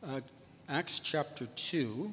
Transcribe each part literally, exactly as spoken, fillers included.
uh, Acts chapter two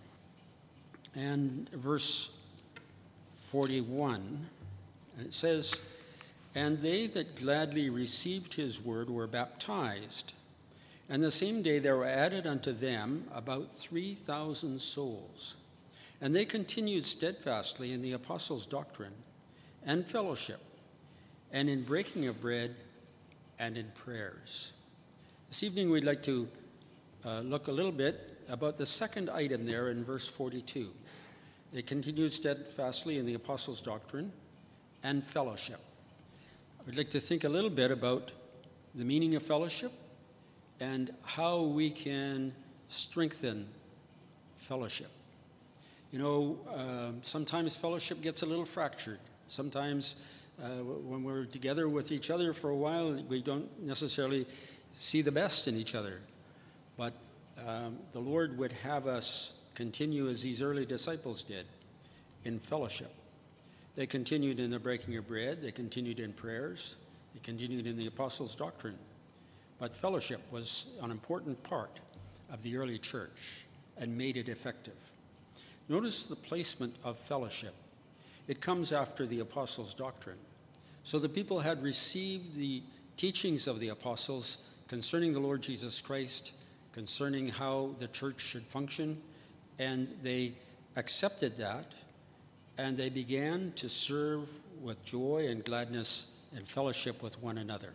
and verse forty-one. And it says, "And they that gladly received his word were baptized. And the same day there were added unto them about three thousand souls. And they continued steadfastly in the apostles' doctrine and fellowship, and in breaking of bread and in prayers." This evening we'd like to uh, look a little bit about the second item there in verse forty-two. They continued steadfastly in the apostles' doctrine and fellowship. I'd like to think a little bit about the meaning of fellowship and how we can strengthen fellowship. You know, uh, sometimes fellowship gets a little fractured. Sometimes uh, when we're together with each other for a while, we don't necessarily see the best in each other. But um, the Lord would have us continue as these early disciples did, in fellowship. They continued in the breaking of bread. They continued in prayers. They continued in the apostles' doctrine. But fellowship was an important part of the early church and made it effective. Notice the placement of fellowship. It comes after the apostles' doctrine. So the people had received the teachings of the apostles concerning the Lord Jesus Christ, concerning how the church should function, and they accepted that, and they began to serve with joy and gladness and fellowship with one another.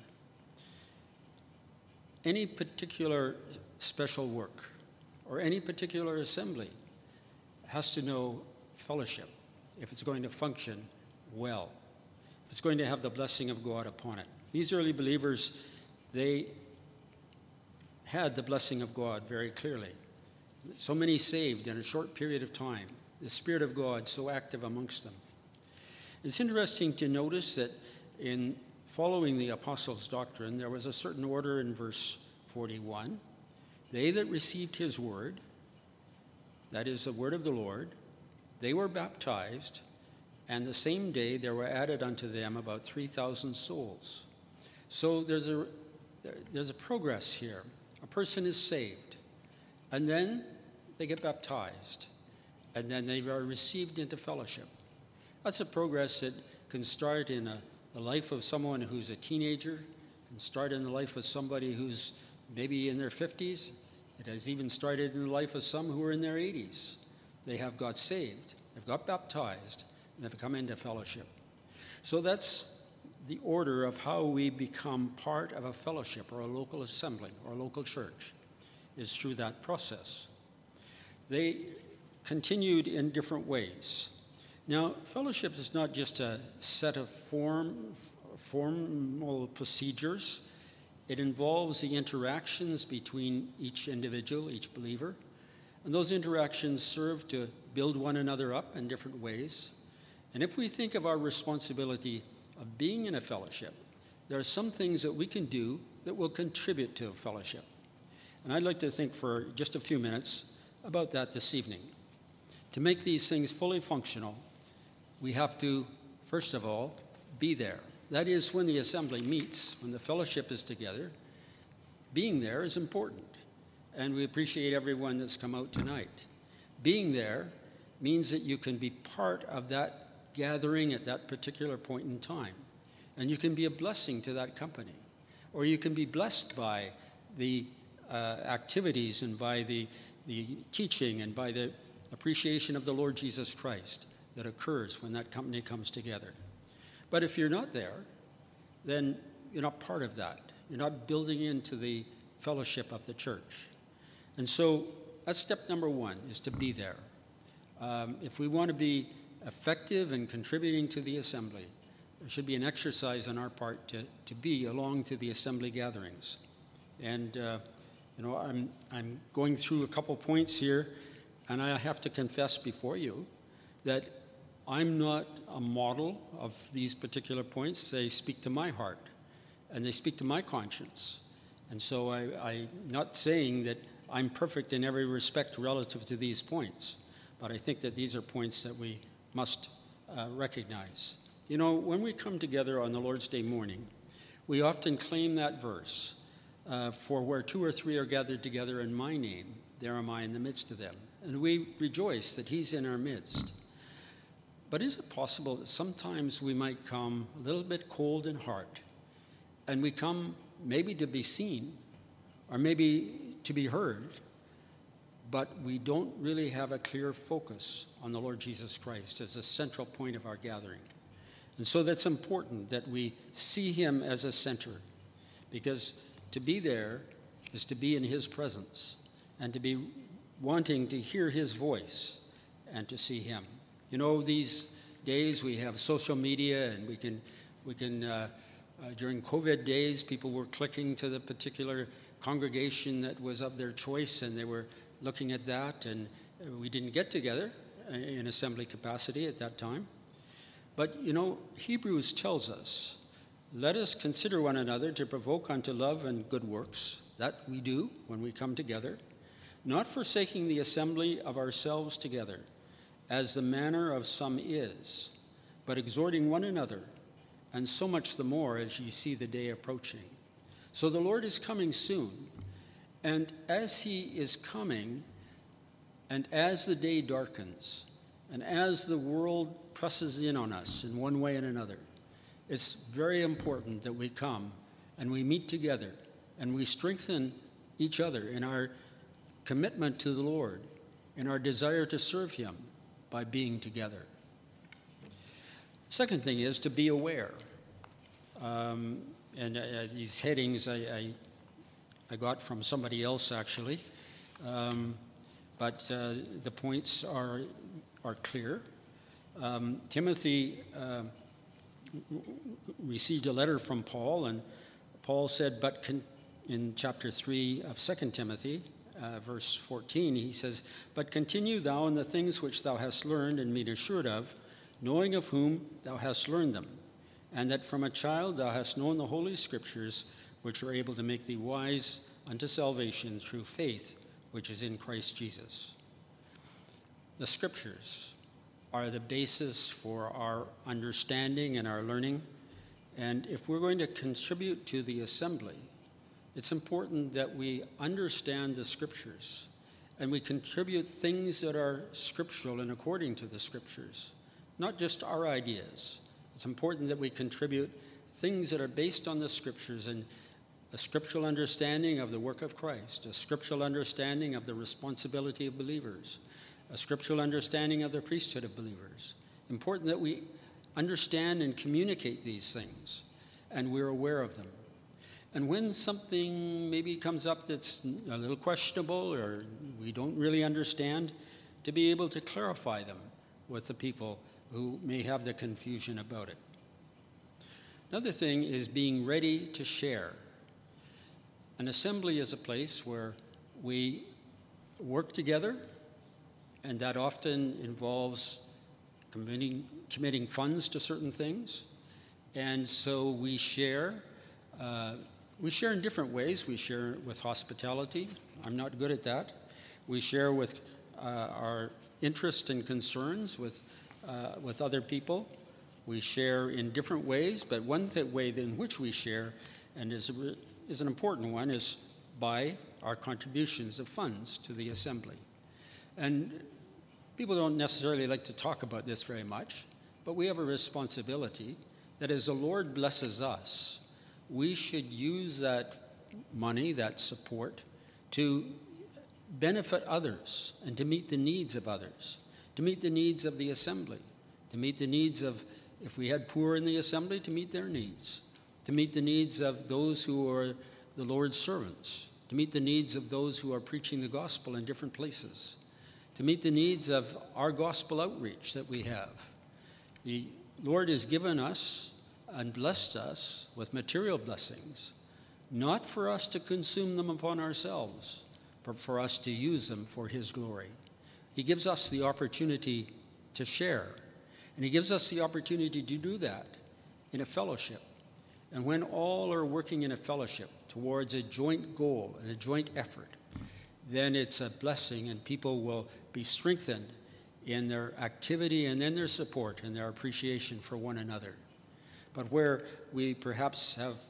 Any particular special work or any particular assembly has to know fellowship if it's going to function well, if it's going to have the blessing of God upon it. These early believers, they had the blessing of God very clearly. So many saved in a short period of time. The Spirit of God so active amongst them. It's interesting to notice that in following the apostles' doctrine, there was a certain order in verse forty-one. They that received his word, that is the word of the Lord, they were baptized, and the same day there were added unto them about three thousand souls. So there's a, there's a progress here. A person is saved, and then they get baptized, and then they are received into fellowship. That's a progress that can start in a, the life of someone who's a teenager, can start in the life of somebody who's maybe in their fifties. It has even started in the life of some who are in their eighties. They have got saved, they've got baptized, and they've come into fellowship. So that's the order of how we become part of a fellowship or a local assembly or a local church, is through that process. They continued in different ways. Now, fellowship is not just a set of form, formal procedures. It involves the interactions between each individual, each believer. And those interactions serve to build one another up in different ways. And if we think of our responsibility of being in a fellowship, there are some things that we can do that will contribute to a fellowship. And I'd like to think for just a few minutes about that this evening. To make these things fully functional, we have to, first of all, be there. That is, when the assembly meets, when the fellowship is together, being there is important. And we appreciate everyone that's come out tonight. Being there means that you can be part of that gathering at that particular point in time. And you can be a blessing to that company. Or you can be blessed by the uh, activities and by the, the teaching and by the appreciation of the Lord Jesus Christ that occurs when that company comes together. But if you're not there, then you're not part of that. You're not building into the fellowship of the church. And so that's step number one, is to be there. Um, if we want to be effective in contributing to the assembly, there should be an exercise on our part to, to be along to the assembly gatherings. And, uh, you know, I'm, I'm going through a couple points here, and I have to confess before you that I'm not a model of these particular points. They speak to my heart, and they speak to my conscience. And so I, I'm not saying that I'm perfect in every respect relative to these points, but I think that these are points that we must uh, recognize. You know, when we come together on the Lord's Day morning, we often claim that verse, Uh, for where two or three are gathered together in my name, there am I in the midst of them. And we rejoice that he's in our midst. But is it possible that sometimes we might come a little bit cold in heart, and we come maybe to be seen, or maybe to be heard, but we don't really have a clear focus on the Lord Jesus Christ as a central point of our gathering? And so that's important that we see him as a center, because to be there is to be in his presence and to be wanting to hear his voice and to see him. You know, these days we have social media, and we can, we can uh, uh, during COVID days, people were clicking to the particular congregation that was of their choice, and they were looking at that, and we didn't get together in assembly capacity at that time. But, you know, Hebrews tells us, let us consider one another to provoke unto love and good works. That we do when we come together, not forsaking the assembly of ourselves together, as the manner of some is, but exhorting one another, and so much the more as ye see the day approaching. So the Lord is coming soon, and as he is coming, and as the day darkens, and as the world presses in on us in one way and another, it's very important that we come and we meet together and we strengthen each other in our commitment to the Lord, in our desire to serve him by being together. Second thing is to be aware. Um, and uh, these headings I, I, I got from somebody else, actually. Um, but uh, the points are, are clear. Um, Timothy uh, received a letter from Paul, and Paul said, but con- in chapter three of Second Timothy, uh, verse fourteen, he says, but continue thou in the things which thou hast learned and been assured of, knowing of whom thou hast learned them, and that from a child thou hast known the holy scriptures, which are able to make thee wise unto salvation through faith, which is in Christ Jesus. The scriptures are the basis for our understanding and our learning. And if we're going to contribute to the assembly, it's important that we understand the scriptures and we contribute things that are scriptural and according to the scriptures, not just our ideas. It's important that we contribute things that are based on the scriptures and a scriptural understanding of the work of Christ, a scriptural understanding of the responsibility of believers, a scriptural understanding of the priesthood of believers. Important that we understand and communicate these things, and we're aware of them. And when something maybe comes up that's a little questionable or we don't really understand, to be able to clarify them with the people who may have the confusion about it. Another thing is being ready to share. An assembly is a place where we work together, and that often involves committing, committing funds to certain things. And so we share. Uh, we share in different ways. We share with hospitality. I'm not good at that. We share with uh, our interests and concerns with, uh, with other people. We share in different ways, but one th- way in which we share, and is, a, is an important one, is by our contributions of funds to the assembly. And people don't necessarily like to talk about this very much, but we have a responsibility that as the Lord blesses us, we should use that money, that support, to benefit others and to meet the needs of others, to meet the needs of the assembly, to meet the needs of, if we had poor in the assembly, to meet their needs, to meet the needs of those who are the Lord's servants, to meet the needs of those who are preaching the gospel in different places, to meet the needs of our gospel outreach that we have. The Lord has given us and blessed us with material blessings, not for us to consume them upon ourselves, but for us to use them for his glory. He gives us the opportunity to share, and he gives us the opportunity to do that in a fellowship. And when all are working in a fellowship towards a joint goal and a joint effort, then it's a blessing, and people will be strengthened in their activity and in their support and their appreciation for one another. But where we perhaps have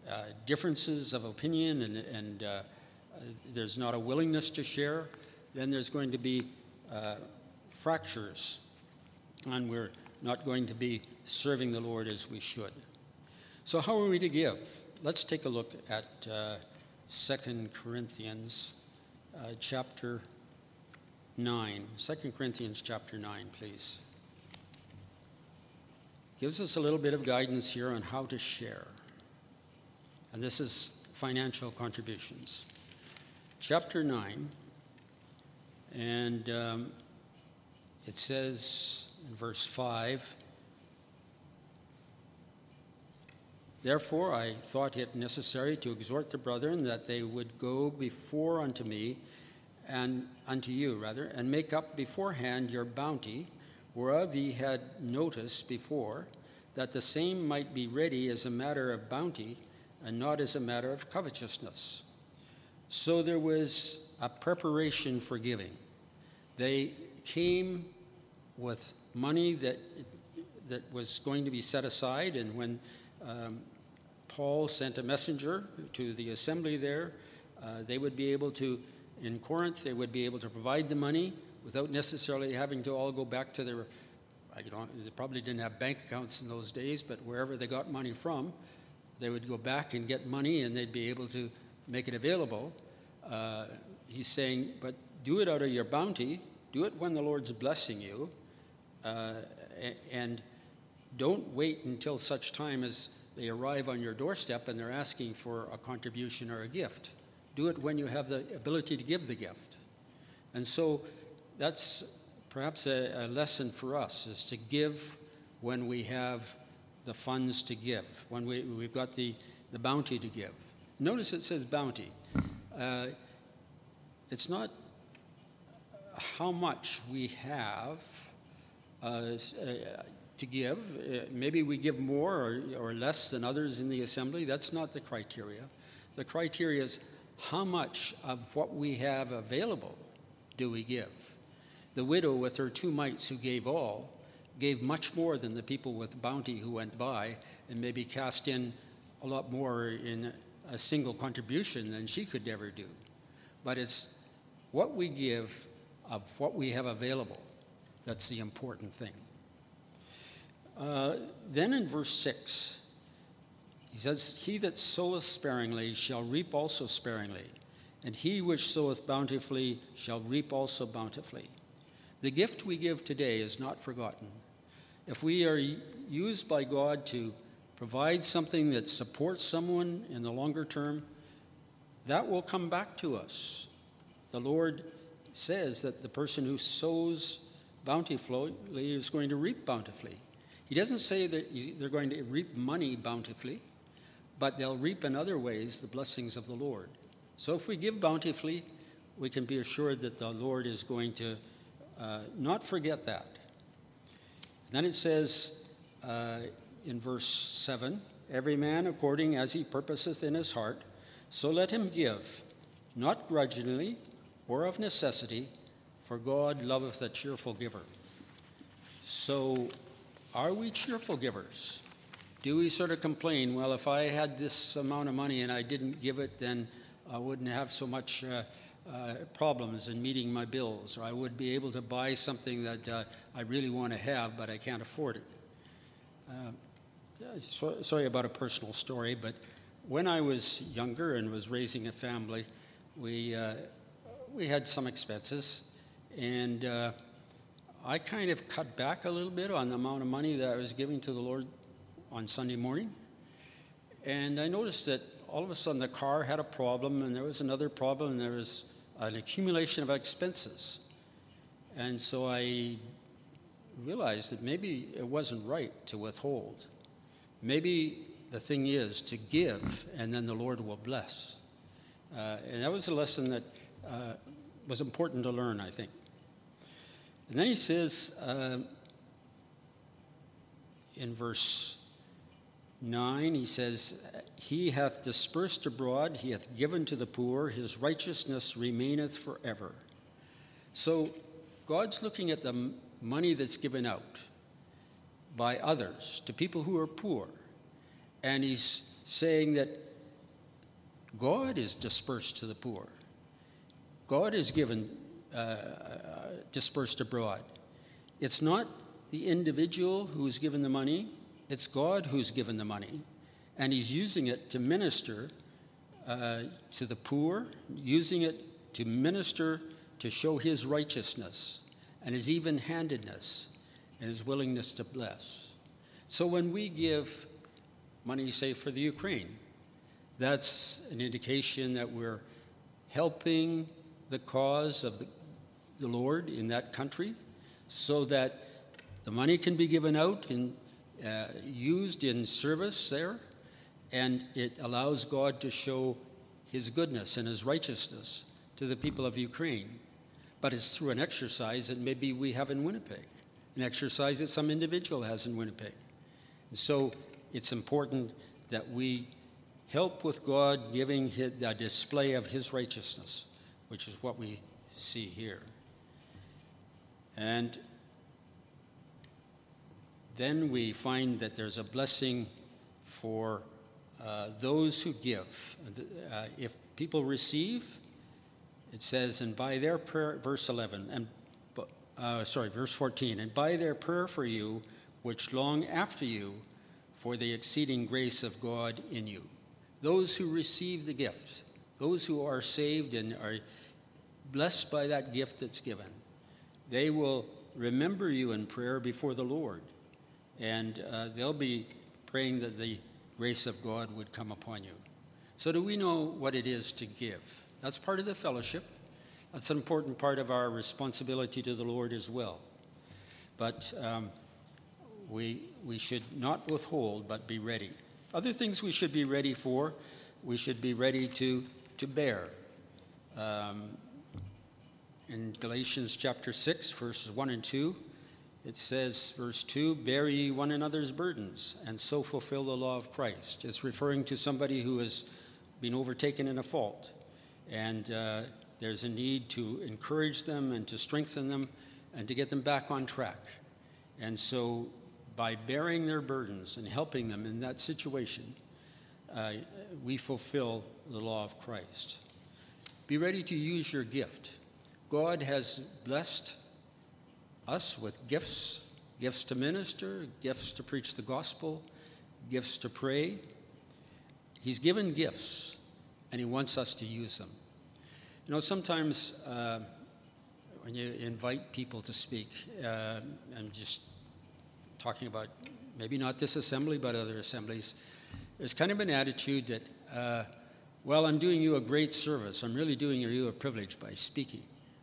uh, differences of opinion and, and uh, uh, there's not a willingness to share, then there's going to be uh, fractures, and we're not going to be serving the Lord as we should. So how are we to give? Let's take a look at uh, Second Corinthians uh, chapter nine. Second Corinthians chapter nine, please. Gives us a little bit of guidance here on how to share. And this is financial contributions. Chapter nine, and um, it says in verse five, "Therefore I thought it necessary to exhort the brethren that they would go before unto me, and unto you rather, and make up beforehand your bounty, whereof ye had notice before, that the same might be ready as a matter of bounty, and not as a matter of covetousness." So there was a preparation for giving. They came with money that that was going to be set aside, and when um, Paul sent a messenger to the assembly there, uh, they would be able to, in Corinth, they would be able to provide the money without necessarily having to all go back to their, I don't, they probably didn't have bank accounts in those days, but wherever they got money from, they would go back and get money, and they'd be able to make it available. Uh, he's saying, but do it out of your bounty, do it when the Lord's blessing you, uh, and don't wait until such time as they arrive on your doorstep and they're asking for a contribution or a gift. Do it when you have the ability to give the gift. And so that's perhaps a, a lesson for us, is to give when we have the funds to give, when we, we've got the, the bounty to give. Notice it says bounty. Uh, it's not how much we have uh, uh, to give. Uh, maybe we give more or, or less than others in the assembly. That's not the criteria. The criteria is how much of what we have available do we give. The widow with her two mites who gave all gave much more than the people with bounty who went by and maybe cast in a lot more in a single contribution than she could ever do. But it's what we give of what we have available that's the important thing. Uh, then in verse six, he says, "He that soweth sparingly shall reap also sparingly, and he which soweth bountifully shall reap also bountifully." The gift we give today is not forgotten. If we are used by God to provide something that supports someone in the longer term, that will come back to us. The Lord says that the person who sows bountifully is going to reap bountifully. He doesn't say that they're going to reap money bountifully, but they'll reap in other ways the blessings of the Lord. So if we give bountifully, we can be assured that the Lord is going to uh, not forget that. Then it says uh, in verse seven, "Every man according as he purposeth in his heart, so let him give, not grudgingly or of necessity, for God loveth a cheerful giver." So are we cheerful givers? Do we sort of complain, well, if I had this amount of money and I didn't give it, then I wouldn't have so much uh, uh, problems in meeting my bills, or I would be able to buy something that uh, I really want to have, but I can't afford it. Uh, so, sorry about a personal story, but when I was younger and was raising a family, we uh, we had some expenses, and uh, I kind of cut back a little bit on the amount of money that I was giving to the Lord on Sunday morning. And I noticed that all of a sudden the car had a problem, and there was another problem, and there was an accumulation of expenses. And so I realized that maybe it wasn't right to withhold. Maybe the thing is to give, and then the Lord will bless. Uh, and that was a lesson that uh, was important to learn, I think. And then he says uh, in verse nine, he says, "He hath dispersed abroad, he hath given to the poor, his righteousness remaineth forever." So God's looking at the money that's given out by others to people who are poor, and he's saying that God is dispersed to the poor. God is given, uh, dispersed abroad. It's not the individual who's given the money, it's God who's given the money, and he's using it to minister uh, to the poor, using it to minister to show his righteousness and his even-handedness and his willingness to bless. So when we give money, say, for the Ukraine, that's an indication that we're helping the cause of the, the Lord in that country so that the money can be given out and uh, used in service there, and it allows God to show his goodness and his righteousness to the people of Ukraine. But it's through an exercise that maybe we have in Winnipeg, an exercise that some individual has in Winnipeg. And so it's important that we help with God giving a display of his righteousness, which is what we see here. And then we find that there's a blessing for uh, those who give. Uh, if people receive, it says, and by their prayer, verse eleven, and uh, sorry, verse fourteen, and by their prayer for you, which long after you, for the exceeding grace of God in you. Those who receive the gift, those who are saved and are blessed by that gift that's given, they will remember you in prayer before the Lord, and uh, they'll be praying that the grace of God would come upon you. So do we know what it is to give? That's part of the fellowship. That's an important part of our responsibility to the Lord as well. But um, we, we should not withhold, but be ready. Other things we should be ready for, we should be ready to, to bear. Um, in Galatians chapter six, verses one and two, it says, verse two, bear ye one another's burdens, and so fulfill the law of Christ. It's referring to somebody who has been overtaken in a fault. And uh, there's a need to encourage them and to strengthen them and to get them back on track. And so by bearing their burdens and helping them in that situation, uh, we fulfill the law of Christ. Be ready to use your gift. God has blessed us with gifts, gifts to minister, gifts to preach the gospel, gifts to pray. He's given gifts, and he wants us to use them. You know, sometimes uh, when you invite people to speak, uh, I'm just talking about maybe not this assembly, but other assemblies, there's kind of an attitude that, uh, well, I'm doing you a great service. I'm really doing you a privilege by speaking.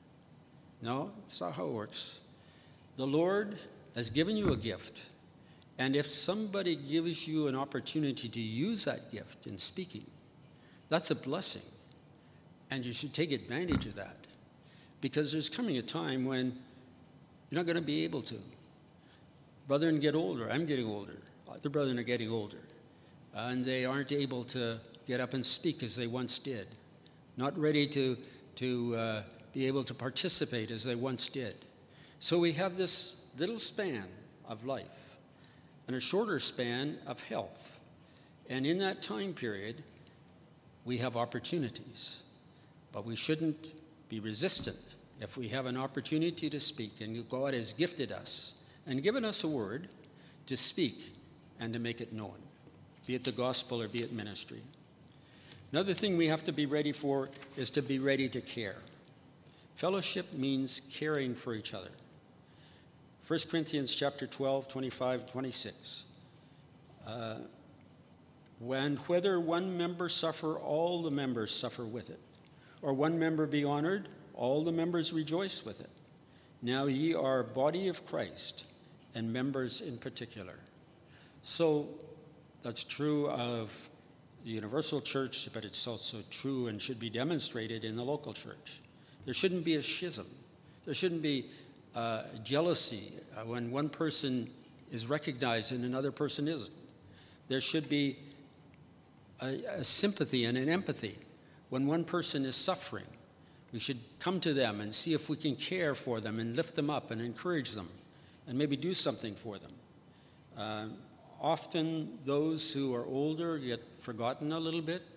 No, that's not how it works. The Lord has given you a gift, and if somebody gives you an opportunity to use that gift in speaking, that's a blessing, and you should take advantage of that, because there's coming a time when you're not going to be able to. Brethren get older. I'm getting older. Other brethren are getting older, and they aren't able to get up and speak as they once did, not ready to, to uh, be able to participate as they once did. So we have this little span of life and a shorter span of health. And in that time period, we have opportunities. But we shouldn't be resistant if we have an opportunity to speak. And God has gifted us and given us a word to speak and to make it known, be it the gospel or be it ministry. Another thing we have to be ready for is to be ready to care. Fellowship means caring for each other. First Corinthians chapter twelve, twenty-five, twenty-six. Uh, when whether one member suffer, all the members suffer with it. Or one member be honored, all the members rejoice with it. Now ye are body of Christ, and members in particular. So that's true of the universal church, but it's also true and should be demonstrated in the local church. There shouldn't be a schism. There shouldn't be uh, jealousy uh, when one person is recognized and another person isn't. There should be a, a sympathy and an empathy when one person is suffering. We should come to them and see if we can care for them and lift them up and encourage them and maybe do something for them. Uh, often those who are older get forgotten a little bit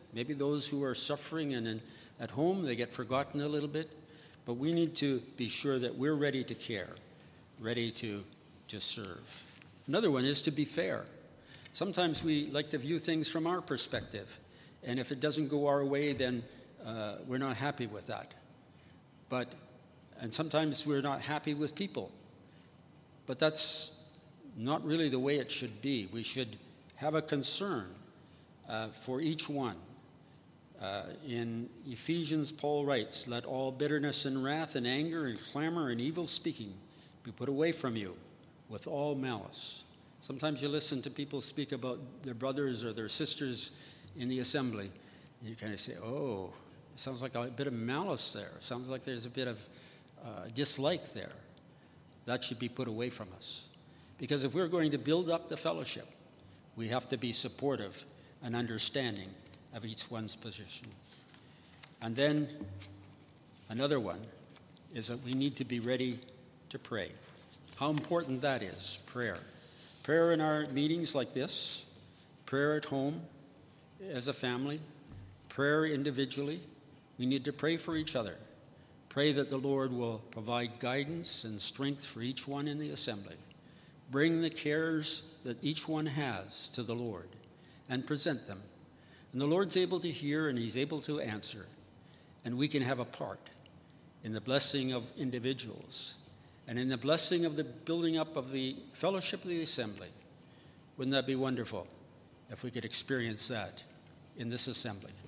Maybe those who are suffering and in, at home, they get forgotten a little bit. But we need to be sure that we're ready to care, ready to, to serve. Another one is to be fair. Sometimes we like to view things from our perspective. And if it doesn't go our way, then uh, we're not happy with that. But, and sometimes we're not happy with people. But that's not really the way it should be. We should have a concern uh, for each one. Uh, in Ephesians, Paul writes, "Let all bitterness and wrath and anger and clamor and evil speaking be put away from you with all malice." Sometimes you listen to people speak about their brothers or their sisters in the assembly, and you kind of say, oh, it sounds like a bit of malice there. It sounds like there's a bit of uh, dislike there. That should be put away from us. Because if we're going to build up the fellowship, we have to be supportive and understanding of each one's position. And then another one is that we need to be ready to pray. How important that is, prayer. Prayer in our meetings like this, prayer at home as a family, prayer individually. We need to pray for each other. Pray that the Lord will provide guidance and strength for each one in the assembly. Bring the cares that each one has to the Lord and present them. And the Lord's able to hear and he's able to answer. And we can have a part in the blessing of individuals and in the blessing of the building up of the fellowship of the assembly. Wouldn't that be wonderful if we could experience that in this assembly?